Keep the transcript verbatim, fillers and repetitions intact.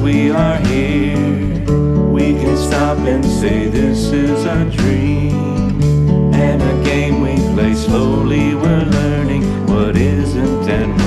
we are here. We can stop and say this is a dream, and a game we play slowly we're learning what isn't and